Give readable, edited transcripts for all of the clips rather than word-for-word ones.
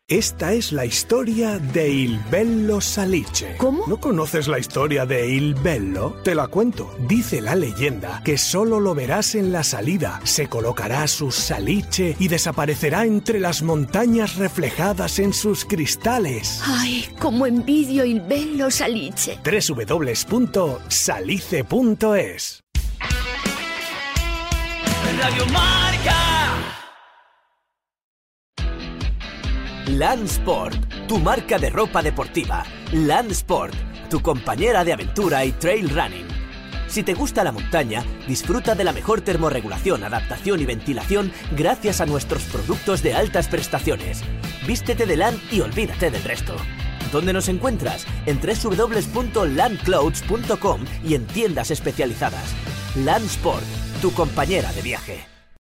Esta es la historia de Il Bello Salice. ¿Cómo? ¿No conoces la historia de Il Bello? Te la cuento. Dice la leyenda que solo lo verás en la salida. Se colocará su salice y desaparecerá entre las montañas reflejadas en sus cristales. Ay, cómo envidio Il Bello Salice. www.salice.es. Radio Marca. LAN-Sport, tu marca de ropa deportiva. LAN-Sport, tu compañera de aventura y trail running. Si te gusta la montaña, disfruta de la mejor termorregulación, adaptación y ventilación gracias a nuestros productos de altas prestaciones. Vístete de LAN y olvídate del resto. ¿Dónde nos encuentras? En www.lanclothes.com y en tiendas especializadas. LAN-Sport, tu compañera de viaje.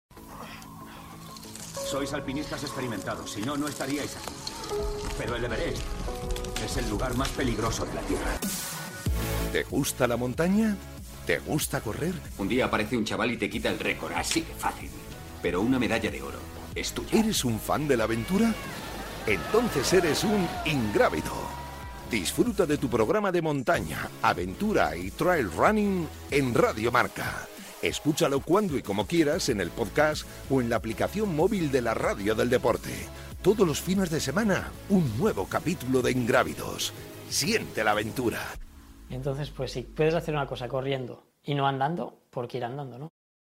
Sois alpinistas experimentados, si no, no estaríais aquí. Pero el Everest es el lugar más peligroso de la Tierra. ¿Te gusta la montaña? ¿Te gusta correr? Un día aparece un chaval y te quita el récord, así de fácil. Pero una medalla de oro es tuya. ¿Eres un fan de la aventura? Entonces eres un ingrávido. Disfruta de tu programa de montaña, aventura y trail running en Radio Marca. Escúchalo cuando y como quieras en el podcast o en la aplicación móvil de la Radio del Deporte. Todos los fines de semana, un nuevo capítulo de Ingrávidos. Siente la aventura. Entonces, pues si puedes hacer una cosa corriendo y no andando, ¿por qué ir andando, no?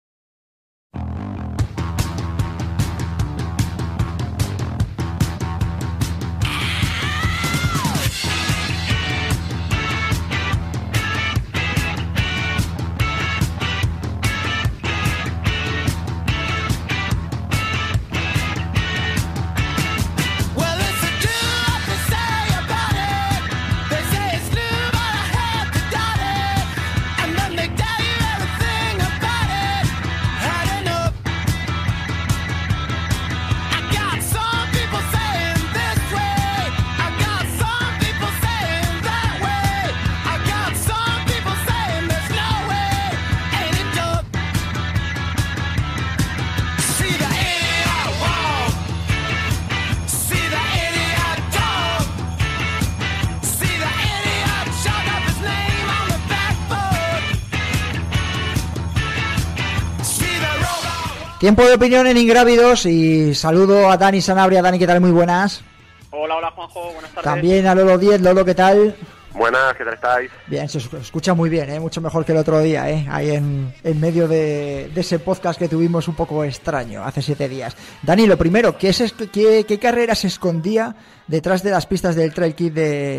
Tiempo de opinión en Ingrávidos y saludo a Dani Sanabria. Dani, ¿qué tal? Muy buenas. Hola Juanjo, buenas tardes. También a Lolo 10. Lolo, ¿qué tal? Buenas, ¿qué tal estáis? Bien, se escucha muy bien, mucho mejor que el otro día, ahí en medio de ese podcast que tuvimos un poco extraño hace 7 días. Dani, lo primero, ¿qué carrera se escondía detrás de las pistas del Trail Kit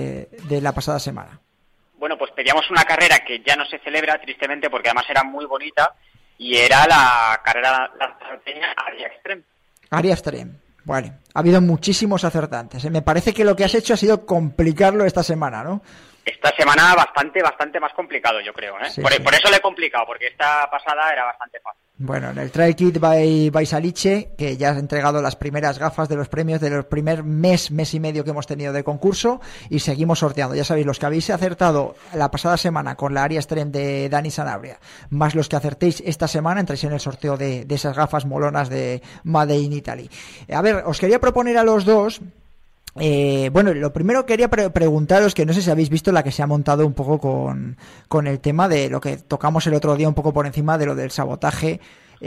de la pasada semana? Bueno, pues pedíamos una carrera que ya no se celebra, tristemente, porque además era muy bonita, y era la carrera lanzaroteña Aria Extreme. Aria Extreme. Vale, ha habido muchísimos acertantes. Me parece que lo que has hecho ha sido complicarlo esta semana, ¿no? Esta semana bastante más complicado, yo creo, ¿eh? Sí, por sí. eso le he complicado, porque esta pasada era bastante fácil. Bueno, en el Trail Kit by Salice, que ya has entregado las primeras gafas de los premios de los primer mes y medio que hemos tenido de concurso, y seguimos sorteando. Ya sabéis, los que habéis acertado la pasada semana con la Aria Extreme de Dani Sanabria, más los que acertéis esta semana, entráis en el sorteo de esas gafas molonas de Made in Italy. A ver, os quería proponer a los dos. Bueno, lo primero quería preguntaros, que no sé si habéis visto la que se ha montado un poco con el tema de lo que tocamos el otro día un poco por encima de lo del sabotaje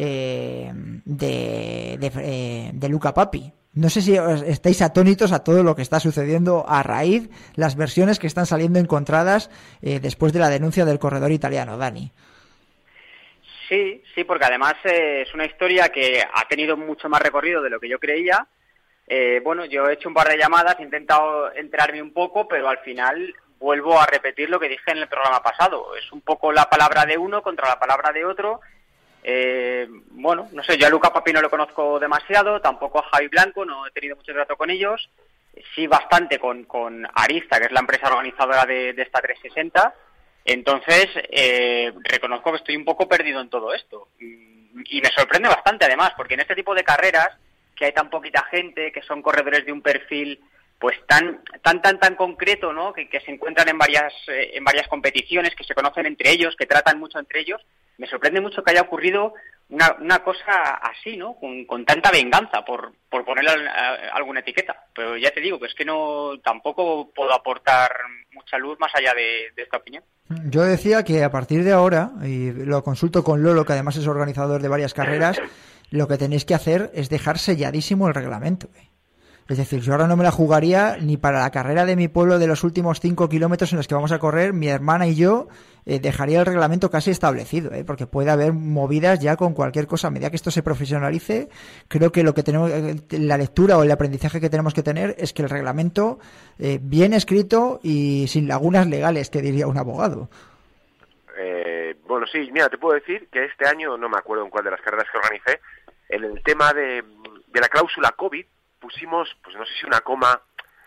de Luca Papi. No sé si estáis atónitos a todo lo que está sucediendo a raíz, las versiones que están saliendo encontradas después de la denuncia del corredor italiano, Dani. Sí, porque además es una historia que ha tenido mucho más recorrido de lo que yo creía. Bueno, yo he hecho un par de llamadas, he intentado enterarme un poco, pero al final vuelvo a repetir lo que dije en el programa pasado. Es un poco la palabra de uno contra la palabra de otro. Bueno, no sé, yo a Luca Papi no lo conozco demasiado, tampoco a Javi Blanco, no he tenido mucho trato con ellos. Sí, bastante con Arista, que es la empresa organizadora de esta 360. Entonces, reconozco que estoy un poco perdido en todo esto. Y me sorprende bastante, además, porque en este tipo de carreras, que hay tan poquita gente, que son corredores de un perfil pues tan concreto, ¿no? Que se encuentran en varias competiciones, que se conocen entre ellos, que tratan mucho entre ellos. Me sorprende mucho que haya ocurrido una cosa así, ¿no? Con tanta venganza por ponerle alguna etiqueta. Pero ya te digo que es que tampoco puedo aportar mucha luz más allá de esta opinión. Yo decía que a partir de ahora, y lo consulto con Lolo, que además es organizador de varias carreras, lo que tenéis que hacer es dejar selladísimo el reglamento. Es decir, yo ahora no me la jugaría ni para la carrera de mi pueblo de los últimos 5 kilómetros en los que vamos a correr, mi hermana y yo dejaría el reglamento casi establecido, porque puede haber movidas ya con cualquier cosa. A medida que esto se profesionalice, creo que lo que tenemos, la lectura o el aprendizaje que tenemos que tener es que el reglamento bien escrito y sin lagunas legales, que diría un abogado. Bueno, sí, mira, te puedo decir que este año, no me acuerdo en cuál de las carreras que organicé, en el tema de la cláusula COVID, pusimos, pues no sé si una coma,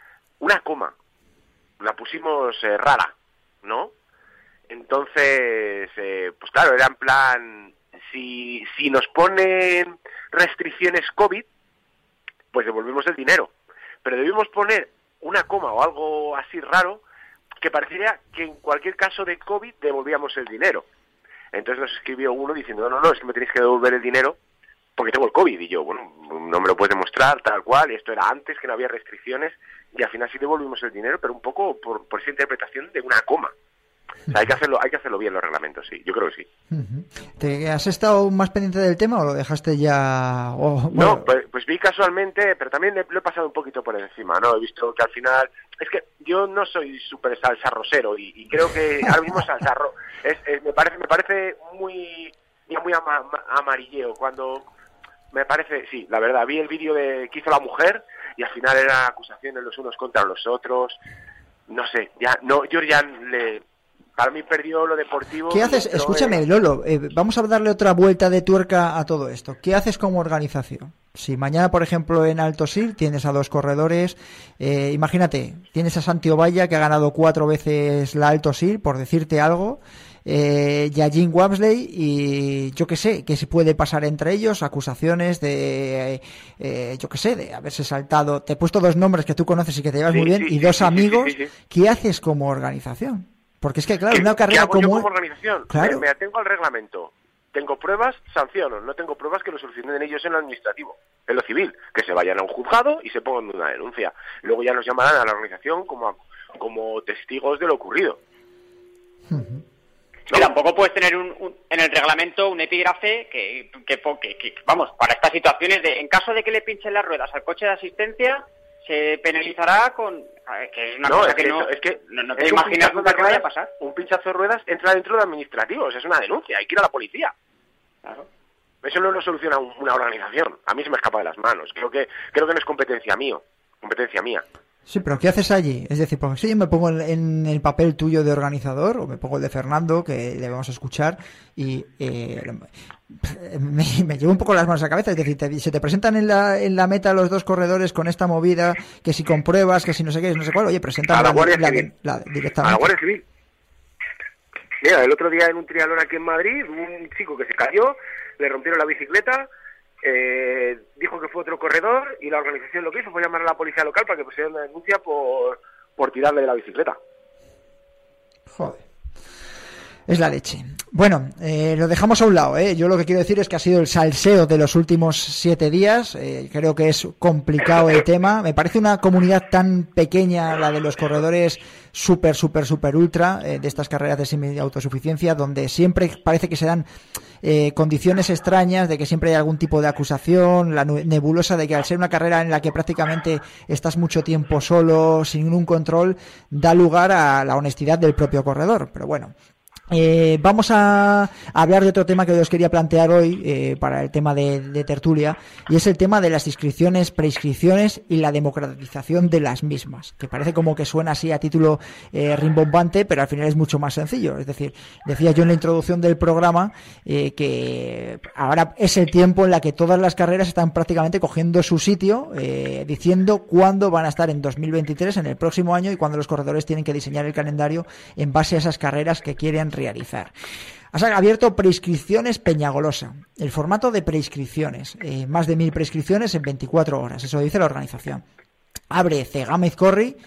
la pusimos rara, ¿no? Entonces, pues claro, era en plan, si nos ponen restricciones COVID, pues devolvemos el dinero. Pero debimos poner una coma o algo así raro que pareciera que en cualquier caso de COVID devolvíamos el dinero. Entonces nos escribió uno diciendo, no, es que me tenéis que devolver el dinero porque tengo el COVID. Y yo, bueno, no me lo puedes demostrar tal cual, y esto era antes, que no había restricciones, y al final sí devolvimos el dinero, pero un poco por esa interpretación de una coma. O sea, hay que hacerlo bien los reglamentos, sí, yo creo que sí. ¿Te has estado más pendiente del tema o lo dejaste ya...? No, pues vi casualmente, pero también lo he pasado un poquito por encima, ¿no? He visto que al final... Es que yo no soy súper salsarrosero y creo que ahora mismo salsarro me parece muy amarilleo cuando... Me parece, sí, la verdad, vi el vídeo que hizo la mujer y al final eran acusaciones los unos contra los otros. No sé, para mí perdió lo deportivo. ¿Qué haces? Escúchame, Lolo, vamos a darle otra vuelta de tuerca a todo esto. ¿Qué haces como organización? Si mañana, por ejemplo, en Alto Sil tienes a 2 corredores, imagínate, tienes a Santi Ovalla, que ha ganado 4 veces la Alto Sil, por decirte algo, y a Jim Wamsley, y yo qué sé, ¿qué se puede pasar entre ellos? Acusaciones de, yo qué sé, de haberse saltado. Te he puesto 2 nombres que tú conoces y que te llevas muy bien, y 2 amigos. Sí. ¿Qué haces como organización? Porque es que, claro, una carrera como... ¿Qué hago yo como organización? Claro. Me atengo al reglamento. Tengo pruebas, sanciono. No tengo pruebas, que lo solucionen ellos en lo administrativo, en lo civil. Que se vayan a un juzgado y se pongan una denuncia. Luego ya nos llamarán a la organización como testigos de lo ocurrido. Uh-huh. ¿No? Tampoco puedes tener en el reglamento un epígrafe que vamos, para estas situaciones en caso de que le pinchen las ruedas al coche de asistencia, se penalizará con... que es una cosa que no te imaginas nunca que vaya a pasar. Un pinchazo de ruedas entra dentro de administrativos, es una denuncia, hay que ir a la policía. Claro. Eso no lo soluciona una organización. A mí se me escapa de las manos. Creo que no es competencia mía. Sí, pero ¿qué haces allí? Es decir, porque si yo me pongo en el papel tuyo de organizador, o me pongo el de Fernando, que le vamos a escuchar, y me llevo un poco las manos a la cabeza. Es decir, se te presentan en la meta los 2 corredores con esta movida, que si compruebas, que si no sé qué, no sé cuál, oye, presentan a la Guardia Civil. Directamente. A la Guardia Civil. Mira, el otro día en un triatlón aquí en Madrid, un chico que se cayó, le rompieron la bicicleta, dijo que fue otro corredor, y la organización lo que hizo fue llamar a la policía local para que pusiera una denuncia por tirarle de la bicicleta. Joder, es la leche. Bueno, lo dejamos a un lado, Yo lo que quiero decir es que ha sido el salseo de los últimos 7 días. Creo que es complicado el tema. Me parece una comunidad tan pequeña, la de los corredores super ultra, de estas carreras de semi-autosuficiencia, donde siempre parece que se dan condiciones extrañas, de que siempre hay algún tipo de acusación, la nebulosa de que al ser una carrera en la que prácticamente estás mucho tiempo solo, sin un control, da lugar a la honestidad del propio corredor. Pero bueno, vamos a hablar de otro tema que os quería plantear hoy para el tema de tertulia, y es el tema de las inscripciones, preinscripciones y la democratización de las mismas, que parece como que suena así a título rimbombante, pero al final es mucho más sencillo. Es decir, decía yo en la introducción del programa que ahora es el tiempo en la que todas las carreras están prácticamente cogiendo su sitio, diciendo cuándo van a estar en 2023, en el próximo año, y cuándo los corredores tienen que diseñar el calendario en base a esas carreras que quieren realizar. Has abierto preinscripciones Peñagolosa. El formato de preinscripciones, más de 1000 preinscripciones en 24 horas, eso dice la organización. Abre Cegama Izcorri,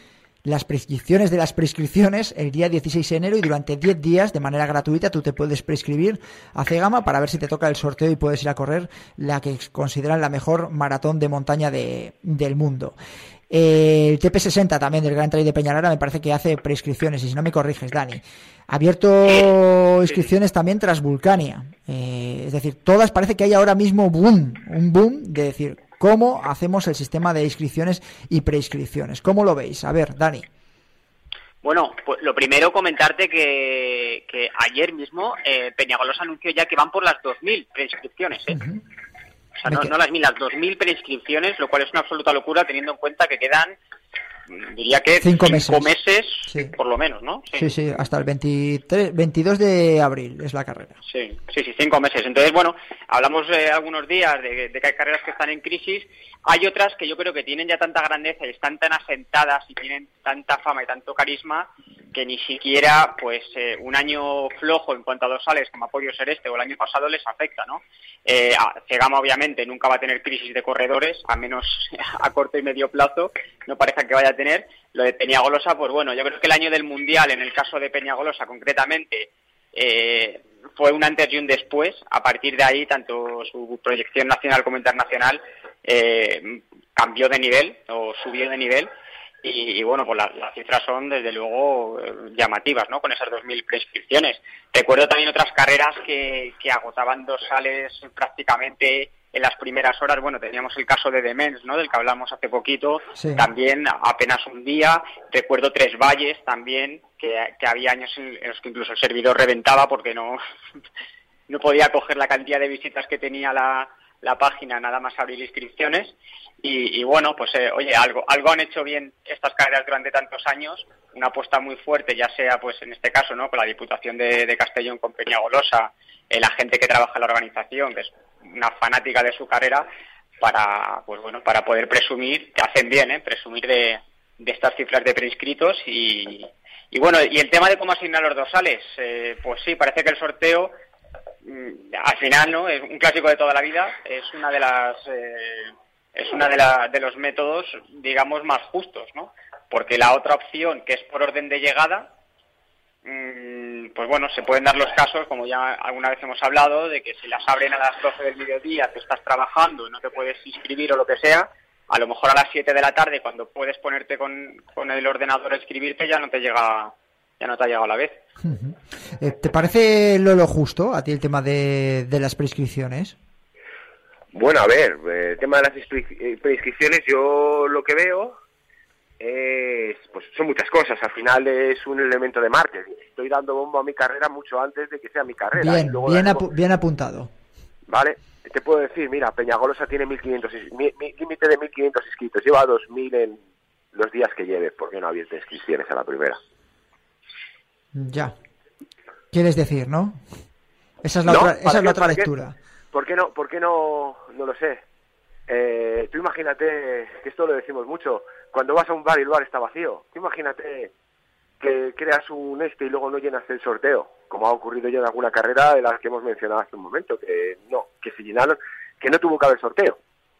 las prescripciones de las prescripciones el día 16 de enero y durante 10 días de manera gratuita tú te puedes prescribir a Cegama para ver si te toca el sorteo y puedes ir a correr la que consideran la mejor maratón de montaña del mundo. El TP60 también del Gran Trail de Peñalara me parece que hace prescripciones, y si no me corriges, Dani, ha abierto inscripciones también Transvulcania, es decir, todas parece que hay ahora mismo un boom de decir cómo hacemos el sistema de inscripciones y preinscripciones. ¿Cómo lo veis? A ver, Dani. Bueno, pues lo primero comentarte que ayer mismo Peñagolosa anunció ya que van por las 2.000 preinscripciones, ¿eh? O sea, no las 1.000, las 2.000 preinscripciones, lo cual es una absoluta locura teniendo en cuenta que quedan, diría que 5 meses sí. Por lo menos, ¿no? Sí, hasta el 22 de abril es la carrera. Sí, 5 meses. Entonces, bueno, hablamos algunos días de que hay carreras que están en crisis. Hay otras que yo creo que tienen ya tanta grandeza y están tan asentadas y tienen tanta fama y tanto carisma que ni siquiera pues un año flojo en cuanto a dorsales como ha podido ser este o el año pasado les afecta, ¿no? Cegama obviamente nunca va a tener crisis de corredores, a menos a corto y medio plazo, no parece que vaya a tener. Lo de Peñagolosa, pues bueno, yo creo que el año del Mundial, en el caso de Peñagolosa concretamente, fue un antes y un después. A partir de ahí, tanto su proyección nacional como internacional cambió de nivel o subió de nivel. Y bueno, pues las cifras son desde luego llamativas, ¿no? Con esas 2.000 prescripciones. Recuerdo también otras carreras que agotaban dorsales prácticamente en las primeras horas. Bueno, teníamos el caso de Demens, ¿no? Del que hablamos hace poquito. Sí. También apenas un día. Recuerdo Tres Valles también, que había años en los que incluso el servidor reventaba porque no podía coger la cantidad de visitas que tenía la página nada más abrir inscripciones. Y bueno, pues oye, algo han hecho bien estas carreras durante tantos años, una apuesta muy fuerte, ya sea pues en este caso, ¿no? Con la Diputación de Castellón, con Peñagolosa, la gente que trabaja en la organización, que es una fanática de su carrera, para poder presumir, que hacen bien, presumir de estas cifras de preinscritos y bueno, y el tema de cómo asignar los dorsales, pues sí, parece que el sorteo al final, ¿no? Es un clásico de toda la vida, es una de los métodos, digamos, más justos, ¿no? Porque la otra opción, que es por orden de llegada, pues bueno, se pueden dar los casos, como ya alguna vez hemos hablado, de que si las abren a las 12 del mediodía, tú estás trabajando y no te puedes inscribir o lo que sea, a lo mejor a las 7 de la tarde, cuando puedes ponerte con el ordenador a escribirte, ya no te ha llegado a la vez. ¿Te parece lo justo a ti el tema de las prescripciones? Bueno, a ver, el tema de las prescripciones, yo lo que veo pues son muchas cosas. Al final es un elemento de marketing. Estoy dando bombo a mi carrera mucho antes de que sea mi carrera. Bien apuntado. Vale, te puedo decir, mira, Peñagolosa tiene 1.500, límite de 1.500 inscritos. Lleva 2.000 en los días que lleve, porque no ha abierto inscripciones a la primera. Ya. Quieres decir, ¿no? Esa es la otra lectura. ¿Por qué no? No lo sé. Tú imagínate, que esto lo decimos mucho, cuando vas a un bar y el bar está vacío. Tú imagínate que creas un y luego no llenas el sorteo, como ha ocurrido ya en alguna carrera de las que hemos mencionado hace un momento, que se llenaron, que no tuvo que haber sorteo.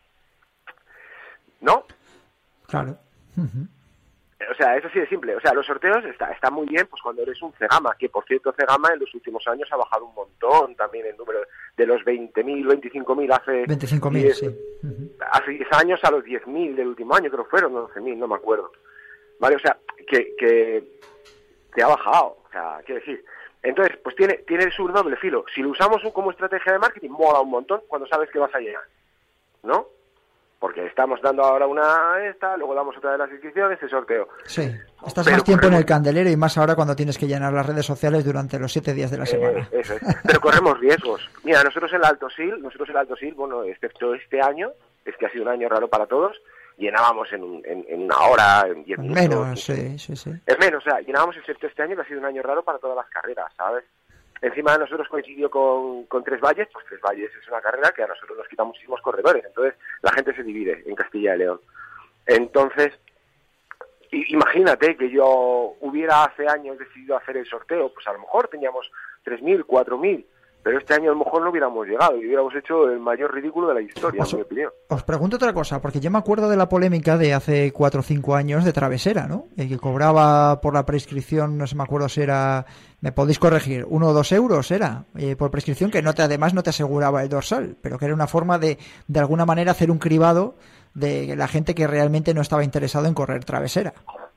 ¿No? Claro. Uh-huh. O sea, es así de simple. O sea, los sorteos están muy bien pues cuando eres un Cegama, que por cierto Cegama en los últimos años ha bajado un montón también el número de los 20.000, 25.000 hace 25.000, sí. Uh-huh. Hace 10 años a los 10.000 del último año, creo que fueron 11.000, no me acuerdo. Vale, o sea, que ha bajado, o sea, quiero decir. Entonces, pues tiene su doble filo. Si lo usamos como estrategia de marketing, mola un montón cuando sabes que vas a llegar, ¿no? Porque estamos dando ahora luego damos otra de las inscripciones, el sorteo. Sí, estás más tiempo en el candelero y más ahora cuando tienes que llenar las redes sociales durante los 7 días de la semana. Eso es. Pero corremos riesgos. Mira, nosotros el Alto Sil, bueno, excepto este año, es que ha sido un año raro para todos, llenábamos en una hora, en 10 minutos. Menos, sí. Es menos, o sea, llenábamos excepto este año, que ha sido un año raro para todas las carreras, ¿sabes? Encima nosotros coincidió con Tres Valles, pues Tres Valles es una carrera que a nosotros nos quita muchísimos corredores, entonces la gente se divide en Castilla y León. Entonces, imagínate que yo hubiera hace años decidido hacer el sorteo, pues a lo mejor teníamos 3.000, 4.000, Pero este año a lo mejor no hubiéramos llegado y hubiéramos hecho el mayor ridículo de la historia, en mi opinión. Os pregunto otra cosa, porque yo me acuerdo de la polémica de hace 4 o 5 años de Travesera, ¿no? El que cobraba por la prescripción, no sé, me acuerdo si era, me podéis corregir, 1 o 2 euros era, por prescripción, que además no te aseguraba el dorsal, pero que era una forma de alguna manera hacer un cribado de la gente que realmente no estaba interesado en correr Travesera.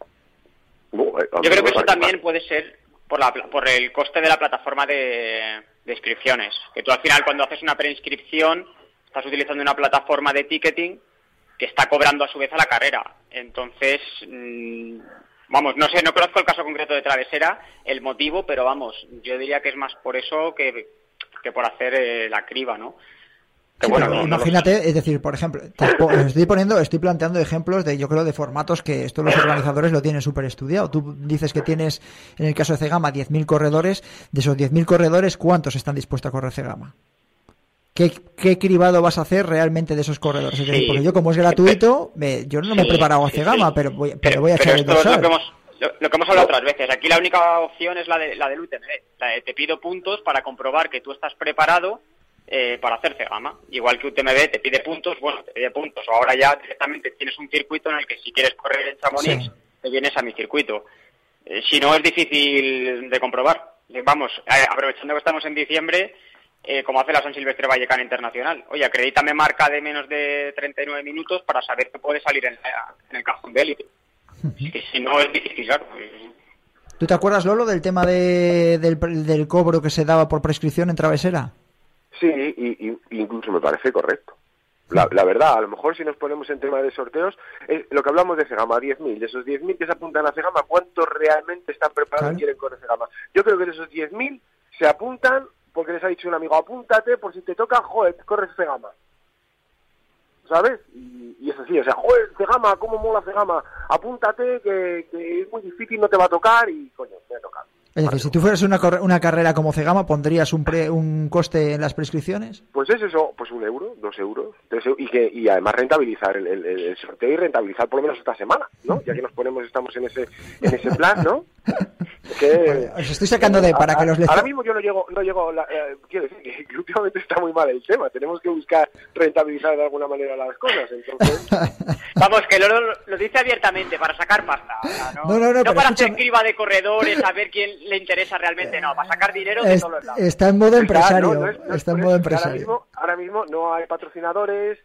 Yo creo que eso también puede ser por el coste de la plataforma de inscripciones, que tú al final cuando haces una preinscripción estás utilizando una plataforma de ticketing que está cobrando a su vez a la carrera. Entonces, vamos, no sé, no conozco el caso concreto de Travesera, el motivo, pero vamos, yo diría que es más por eso que por hacer la criba, ¿no? Sí, bueno, imagínate, es decir, por ejemplo, estoy planteando ejemplos yo creo, de formatos que estos los organizadores lo tienen súper estudiado. Tú dices que tienes, en el caso de Cegama, 10.000 corredores. De esos 10.000 corredores, ¿cuántos están dispuestos a correr Cegama? ¿Qué cribado vas a hacer realmente de esos corredores? Es decir, porque yo, como es gratuito, yo no me he preparado a Cegama, pero voy a echar el dorsal. Lo que hemos hablado otras veces. Aquí la única opción es la del UTMB. La de te pido puntos para comprobar que tú estás preparado para hacer Cegama. Igual que UTMB te pide puntos, bueno, te pide puntos. O ahora ya directamente tienes un circuito en el que si quieres correr en Chamonix, te vienes a mi circuito. Si no, es difícil de comprobar. Vamos, aprovechando que estamos en diciembre, como hace la San Silvestre Vallecana Internacional. Oye, acredítame marca de menos de 39 minutos para saber que puede salir en el cajón de élite. Que si no, es difícil, claro. ¿Tú te acuerdas, Lolo, del tema del cobro que se daba por prescripción en Travesera? Sí, y incluso me parece correcto. La verdad, a lo mejor si nos ponemos en tema de sorteos, lo que hablamos de Cegama, 10.000, de esos 10.000 que se apuntan a Cegama, ¿cuántos realmente están preparados y quieren correr Cegama? Yo creo que de esos 10.000 se apuntan porque les ha dicho un amigo, apúntate por si te toca, joder, corres Cegama. ¿Sabes? Y es así, o sea, joder, Cegama, ¿cómo mola Cegama? Apúntate, que es muy difícil, no te va a tocar y, coño, me ha tocado. Es decir, si tú fueras una carrera como Cegama, ¿pondrías un coste en las prescripciones? Pues es eso, pues 1 euro, 2 euros, y además rentabilizar el sorteo y rentabilizar por lo menos esta semana, ¿no? Ya que estamos en ese plan, ¿no? Que, os estoy sacando para que los ahora mismo yo no llego quiero decir que últimamente está muy mal el tema, tenemos que buscar rentabilizar de alguna manera las cosas, entonces vamos, que lo dice abiertamente para sacar pasta, no para hacer criba de corredores, a ver quién le interesa realmente, no, para sacar dinero de todos los lados. Está en modo empresario, está en modo empresario. Ahora mismo no hay patrocinadores,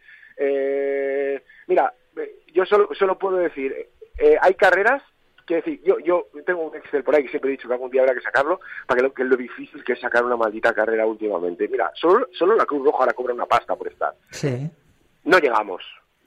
mira, yo solo puedo decir, hay carreras. Quiero decir, yo tengo un Excel por ahí que siempre he dicho que algún día habrá que sacarlo, para que lo difícil que es sacar una maldita carrera últimamente. Mira, solo la Cruz Roja ahora cobra una pasta por estar. Sí. No llegamos.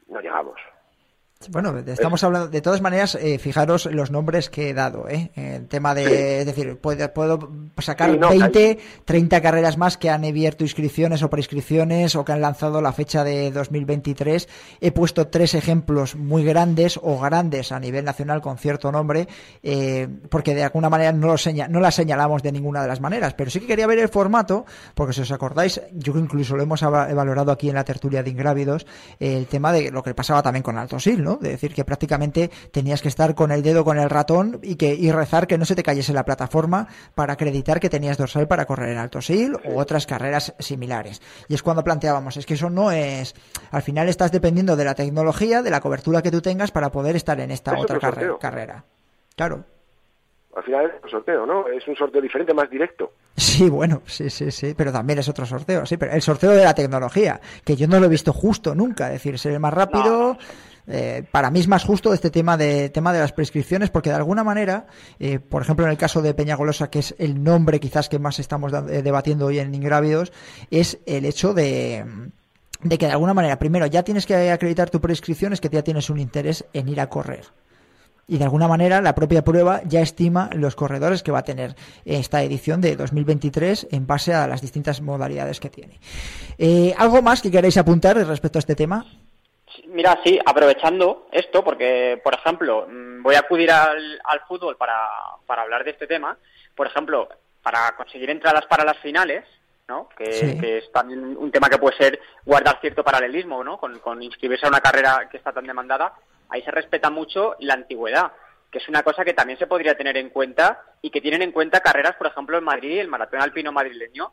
Bueno, estamos hablando, de todas maneras, fijaros los nombres que he dado, el tema de, es decir, puedo sacar 20, 30 carreras más que han abierto inscripciones o prescripciones o que han lanzado la fecha de 2023. He puesto 3 ejemplos muy grandes o grandes a nivel nacional con cierto nombre, porque de alguna manera no la señalamos de ninguna de las maneras, pero sí que quería ver el formato, porque si os acordáis, yo incluso lo hemos valorado aquí en la tertulia de Ingrávidos, el tema de lo que pasaba también con Alto Sil, ¿no? De decir que prácticamente tenías que estar con el dedo con el ratón y rezar que no se te cayese la plataforma para acreditar que tenías dorsal para correr en Alto Sil u otras carreras similares. Y es cuando planteábamos, es que eso no es... Al final estás dependiendo de la tecnología, de la cobertura que tú tengas para poder estar en esta otra carrera. Claro. Al final es un sorteo, ¿no? Es un sorteo diferente, más directo. Sí, bueno, sí, pero también es otro sorteo, sí, pero el sorteo de la tecnología, que yo no lo he visto justo nunca, es decir, ser el más rápido... para mí es más justo este tema de las prescripciones, porque de alguna manera, por ejemplo en el caso de Peñagolosa, que es el nombre quizás que más estamos debatiendo hoy en Ingrávidos, es el hecho de que de alguna manera, primero ya tienes que acreditar tu prescripción, es que ya tienes un interés en ir a correr. Y de alguna manera la propia prueba ya estima los corredores que va a tener esta edición de 2023 en base a las distintas modalidades que tiene. ¿Algo más que queráis apuntar respecto a este tema? Mira, sí, aprovechando esto, porque, por ejemplo, voy a acudir al fútbol para hablar de este tema. Por ejemplo, para conseguir entradas para las finales, ¿no? Que es también un tema que puede ser guardar cierto paralelismo, ¿no? Con inscribirse a una carrera que está tan demandada. Ahí se respeta mucho la antigüedad, que es una cosa que también se podría tener en cuenta y que tienen en cuenta carreras, por ejemplo, en Madrid, el Maratón Alpino madrileño,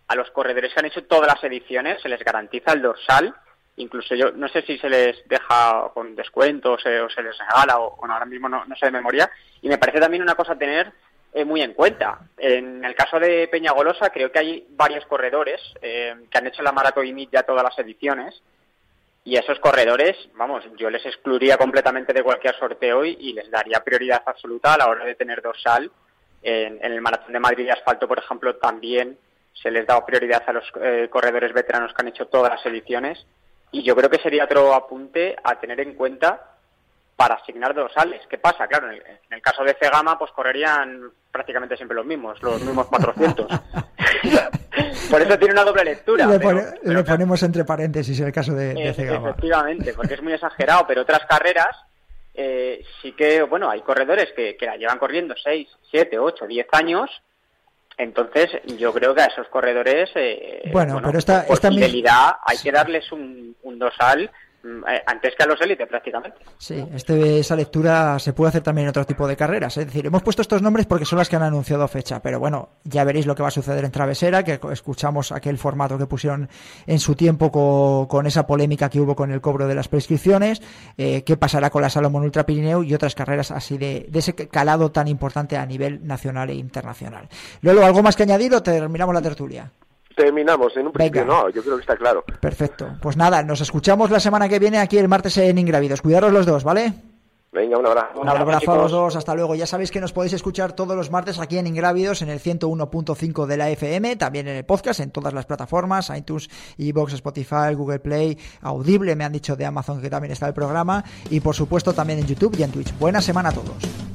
a los corredores que han hecho todas las ediciones se les garantiza el dorsal. Incluso yo no sé si se les deja con descuento o se les regala, o ahora mismo no sé de memoria. Y me parece también una cosa a tener muy en cuenta. En el caso de Peñagolosa, creo que hay varios corredores que han hecho la Maratón IMIT ya todas las ediciones. Y esos corredores, vamos, yo les excluiría completamente de cualquier sorteo y les daría prioridad absoluta a la hora de tener dorsal. En el Maratón de Madrid de Asfalto, por ejemplo, también se les da prioridad a los corredores veteranos que han hecho todas las ediciones. Y yo creo que sería otro apunte a tener en cuenta para asignar dorsales. ¿Qué pasa? Claro, en el caso de Cegama, pues correrían prácticamente siempre los mismos 400. Por eso tiene una doble lectura. Le ponemos entre paréntesis el caso de Cegama. Efectivamente, porque es muy exagerado, pero otras carreras sí que, bueno, hay corredores que la llevan corriendo 6, 7, 8, 10 años. Entonces, yo creo que a esos corredores, pero por fidelidad, hay que darles un dorsal antes que a los élites, prácticamente. Sí, esa lectura se puede hacer también en otro tipo de carreras. Es decir, hemos puesto estos nombres porque son las que han anunciado fecha, pero bueno, ya veréis lo que va a suceder en Travesera, que escuchamos aquel formato que pusieron en su tiempo con esa polémica que hubo con el cobro de las prescripciones, qué pasará con la Salomón Ultra Pirineu y otras carreras así de ese calado tan importante a nivel nacional e internacional. Luego, ¿algo más que añadir o terminamos la tertulia? Terminamos, en un principio. Venga. No, yo creo que está claro. Perfecto. Pues nada, nos escuchamos la semana que viene aquí el martes en Ingrávidos. Cuidaros los dos, ¿vale? Venga, un abrazo. Un abrazo a los dos, hasta luego. Ya sabéis que nos podéis escuchar todos los martes aquí en Ingrávidos en el 101.5 de la FM, también en el podcast, en todas las plataformas, iTunes, iVoox, Spotify, Google Play, Audible, me han dicho de Amazon que también está el programa, y por supuesto también en YouTube y en Twitch. Buena semana a todos.